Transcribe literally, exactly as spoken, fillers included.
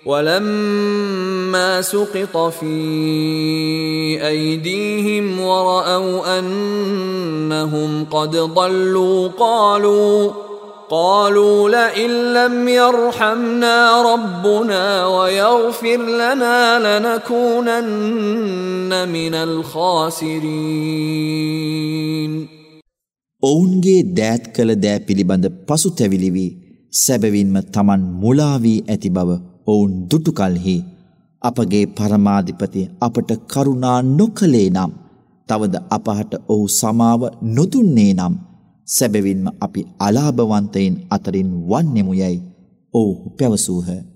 ولما سقط في أيديهم ورأوا أنهم قد ضلوا قالوا قالوا لئن لم يرحمنا ربنا ويغفر لنا لنكونن من الخاسرين. ඔවුන්ගේ දෑත් කළ දෑ පිළිබඳ පසුතැවිලි වී සැබවින්ම තමන් මුලා වී ඇති බව ඔවුන් දුටු කලෙහි අපගේ පරමාධිපති අපට කරුණා නොකළේ නම් තවද අපහට ඔහු සමාව නොදුන්නේ නම් සැබවින්ම අපි අලාභවන්තයින් අතරින් වන්නෙමු යයි ඔවුහු පැවසූහ.